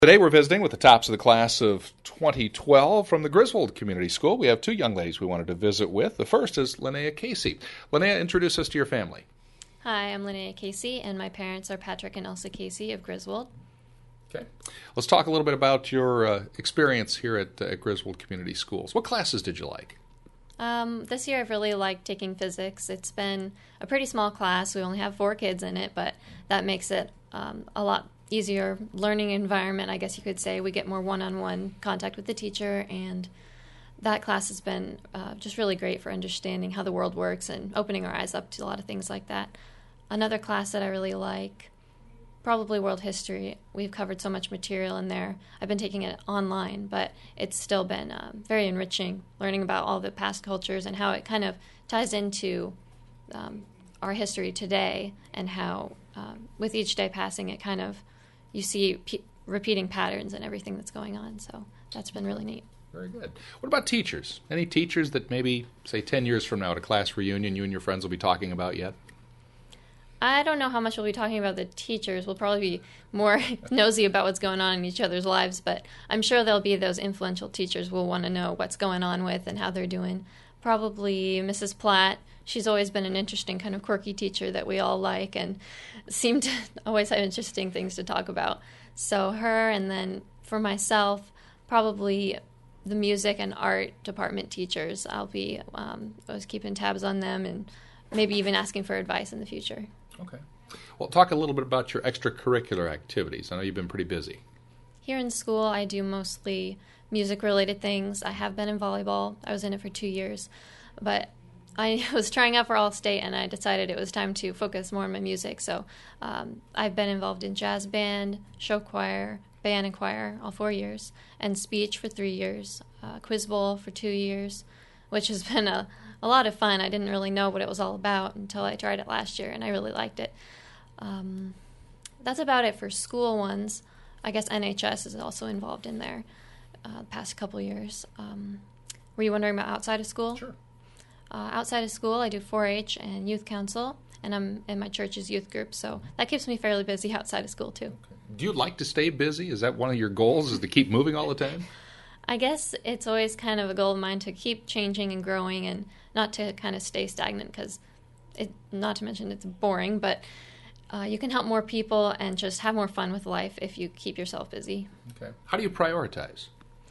Today we're visiting with the tops of the class of 2012 from the Griswold Community School. We have two young ladies we wanted to visit with. The first is Linnea Casey. Linnea, introduce us to your family. Hi, I'm Linnea Casey, and my parents are Patrick and Elsa Casey of Griswold. Okay. Let's talk a little bit about your experience here at Griswold Community Schools. What classes did you like? This year I've really liked taking physics. It's been a pretty small class. We only have 4 kids in it, but that makes it a lot easier learning environment, I guess you could say. We get more one-on-one contact with the teacher, and that class has been just really great for understanding how the world works and opening our eyes up to a lot of things like that. Another class that I really like, probably world history. We've covered so much material in there. I've been taking it online, but it's still been very enriching, learning about all the past cultures and how it kind of ties into our history today, and how with each day passing, it kind of you see repeating patterns and everything that's going on. So that's been really neat. Very good. What about teachers? Any teachers that maybe, say, 10 years from now at a class reunion, you and your friends will be talking about yet? I don't know how much we'll be talking about the teachers. We'll probably be more nosy about what's going on in each other's lives, but I'm sure there'll be those influential teachers we'll want to know what's going on with and how they're doing. Probably Mrs. Platt. She's always been an interesting kind of quirky teacher that we all like and seem to always have interesting things to talk about. So her, and then for myself, probably the music and art department teachers. I'll be always keeping tabs on them and maybe even asking for advice in the future. Okay. Well, talk a little bit about your extracurricular activities. I know you've been pretty busy. Here in school, I do mostly music-related things. I have been in volleyball. I was in it for 2 years. But I was trying out for All-State, and I decided it was time to focus more on my music. So I've been involved in jazz band, show choir, band and choir all 4 years, and speech for 3 years, quiz bowl for 2 years, which has been a lot of fun. I didn't really know what it was all about until I tried it last year, and I really liked it. That's about it for school ones. I guess NHS is also involved in there the past couple years. Were you wondering about outside of school? Sure. Outside of school, I do 4-H and youth council, and I'm in my church's youth group, so that keeps me fairly busy outside of school, too. Okay. Do you like to stay busy? Is that one of your goals, is to keep moving all the time? I guess it's always kind of a goal of mine to keep changing and growing and not to kind of stay stagnant, because not to mention it's boring, but you can help more people and just have more fun with life if you keep yourself busy. Okay. How do you prioritize?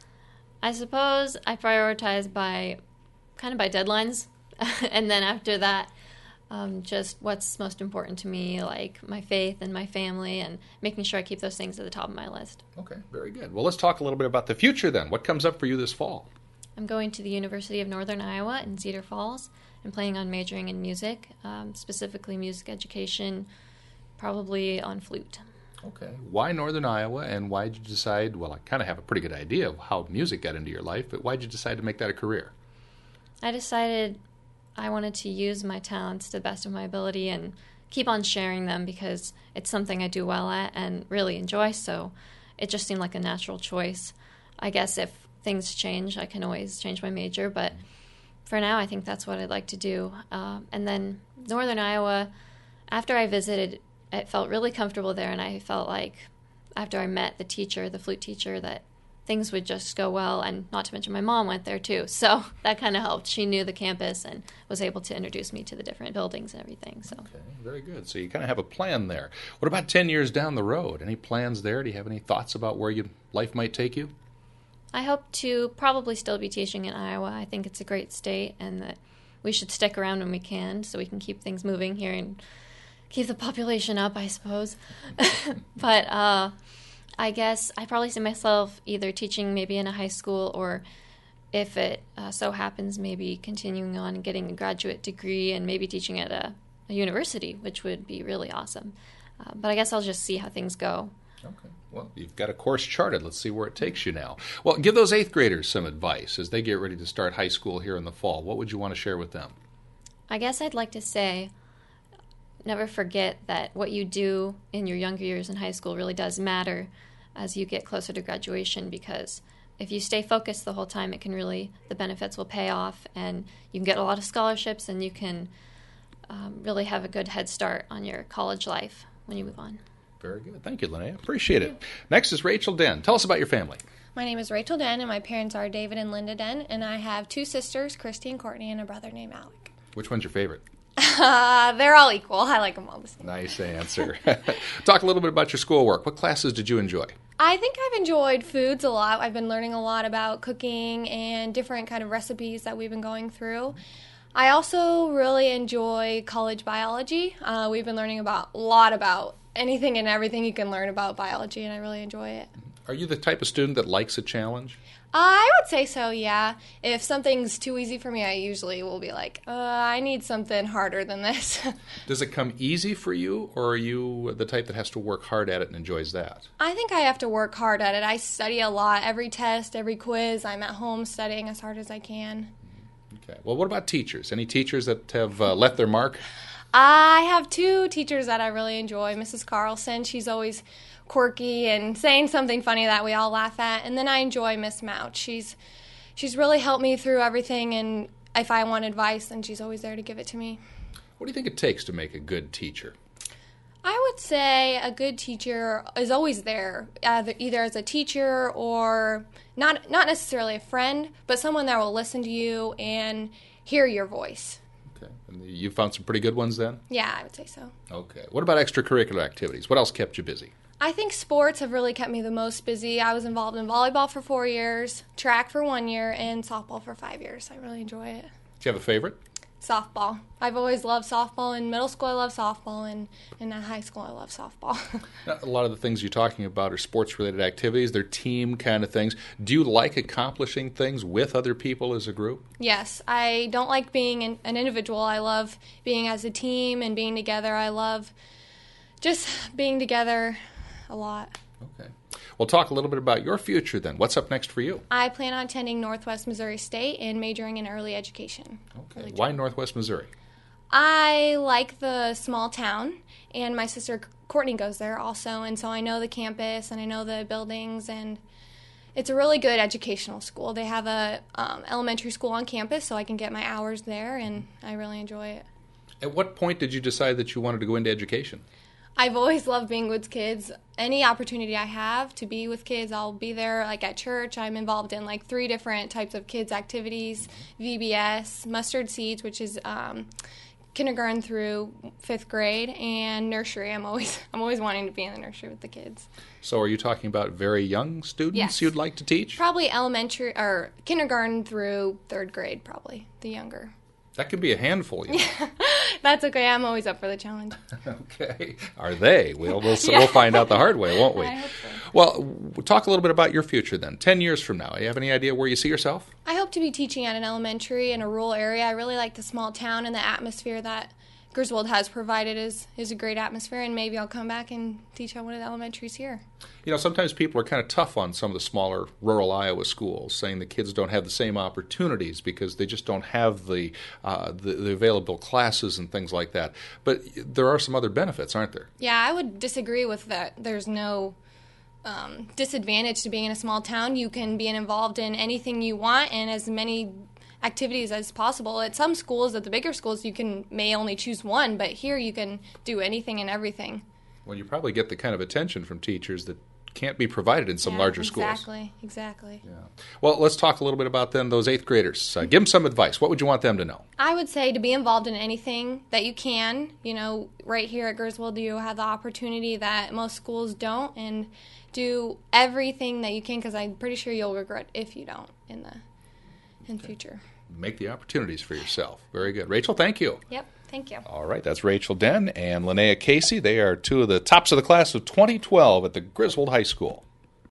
I suppose I prioritize by deadlines, and then after that, just what's most important to me, like my faith and my family, and making sure I keep those things at the top of my list. Okay, very good. Well, let's talk a little bit about the future then. What comes up for you this fall? I'm going to the University of Northern Iowa in Cedar Falls. I'm planning on majoring in music, specifically music education, probably on flute. Okay. Why Northern Iowa, and why did you decide, well, I kind of have a pretty good idea of how music got into your life, but why did you decide to make that a career? I decided I wanted to use my talents to the best of my ability and keep on sharing them, because it's something I do well at and really enjoy, so it just seemed like a natural choice. I guess if things change, I can always change my major, but for now I think that's what I'd like to do. And then Northern Iowa, after I visited, it felt really comfortable there, and I felt like after I met the teacher, the flute teacher, that things would just go well, and not to mention my mom went there too, so that kind of helped. She knew the campus and was able to introduce me to the different buildings and everything. So. Okay, very good. So you kind of have a plan there. What about 10 years down the road? Any plans there? Do you have any thoughts about where life might take you? I hope to probably still be teaching in Iowa. I think it's a great state, and that we should stick around when we can so we can keep things moving here and keep the population up, I suppose. But I guess I probably see myself either teaching maybe in a high school, or if it so happens, maybe continuing on and getting a graduate degree and maybe teaching at a university, which would be really awesome. But I guess I'll just see how things go. Okay. Well, you've got a course charted. Let's see where it takes you now. Well, give those 8th graders some advice as they get ready to start high school here in the fall. What would you want to share with them? I guess I'd like to say, never forget that what you do in your younger years in high school really does matter as you get closer to graduation, because if you stay focused the whole time, the benefits will pay off, and you can get a lot of scholarships, and you can really have a good head start on your college life when you move on. Very good. Thank you, Linnea. Appreciate it. Next is Rachel Den. Tell us about your family. My name is Rachel Den, and my parents are David and Linda Den, and I have 2 sisters, Christy and Courtney, and a brother named Alec. Which one's your favorite? They're all equal. I like them all the same. Nice answer. Talk a little bit about your schoolwork. What classes did you enjoy? I think I've enjoyed foods a lot. I've been learning a lot about cooking and different kind of recipes that we've been going through. I also really enjoy college biology. We've been learning a lot about anything and everything you can learn about biology, and I really enjoy it. Are you the type of student that likes a challenge? I would say so, yeah. If something's too easy for me, I usually will be like, I need something harder than this. Does it come easy for you, or are you the type that has to work hard at it and enjoys that? I think I have to work hard at it. I study a lot. Every test, every quiz, I'm at home studying as hard as I can. Okay. Well, what about teachers? Any teachers that have left their mark? I have 2 teachers that I really enjoy. Mrs. Carlson, she's always quirky and saying something funny that we all laugh at. And then I enjoy Miss Mouch. She's really helped me through everything, and if I want advice, then she's always there to give it to me. What do you think it takes to make a good teacher? I would say a good teacher is always there, either as a teacher or not necessarily a friend, but someone that will listen to you and hear your voice. Okay. And you found some pretty good ones then? Yeah, I would say so. Okay. What about extracurricular activities? What else kept you busy? I think sports have really kept me the most busy. I was involved in volleyball for 4 years, track for 1 year, and softball for 5 years. I really enjoy it. Do you have a favorite? Softball. I've always loved softball. In middle school, I loved softball, and in high school, I loved softball. Now, a lot of the things you're talking about are sports-related activities. They're team kind of things. Do you like accomplishing things with other people as a group? Yes. I don't like being an individual. I love being as a team and being together. I love just being together a lot. Okay. Well, talk a little bit about your future then. What's up next for you? I plan on attending Northwest Missouri State and majoring in early education. Okay. Why Northwest Missouri? I like the small town, and my sister Courtney goes there also, and so I know the campus and I know the buildings, and it's a really good educational school. They have a elementary school on campus, so I can get my hours there, and I really enjoy it. At what point did you decide that you wanted to go into education? I've always loved being with kids. Any opportunity I have to be with kids, I'll be there. Like at church, I'm involved in like 3 different types of kids activities: VBS, Mustard Seeds, which is kindergarten through 5th grade, and nursery. I'm always wanting to be in the nursery with the kids. So are you talking about very young students Yes. you'd like to teach? Probably elementary or kindergarten through 3rd grade, probably the younger. That could be a handful. You know. That's okay. I'm always up for the challenge. Okay. Are they? We'll find out the hard way, won't we? I hope so. Well, we'll talk a little bit about your future then. 10 years from now, you have any idea where you see yourself? I hope to be teaching at an elementary in a rural area. I really like the small town and the atmosphere that Griswold has provided is a great atmosphere, and maybe I'll come back and teach at one of the elementaries here. You know, sometimes people are kind of tough on some of the smaller rural Iowa schools, saying the kids don't have the same opportunities because they just don't have the available classes and things like that. But there are some other benefits, aren't there? Yeah, I would disagree with that. There's no disadvantage to being in a small town. You can be involved in anything you want and as many activities as possible. At some schools, at the bigger schools, you may only choose one, but here you can do anything and everything. Well, you probably get the kind of attention from teachers that can't be provided in some larger schools. Exactly. Yeah. Well, let's talk a little bit about then those 8th graders. Give them some advice. What would you want them to know? I would say to be involved in anything that you can. You know, right here at Griswold, you have the opportunity that most schools don't, and do everything that you can, because I'm pretty sure you'll regret if you don't in the future. Make the opportunities for yourself. Very good. Rachel, thank you. Yep, thank you. All right, that's Rachel Den and Linnea Casey. They are 2 of the tops of the class of 2012 at the Griswold High School.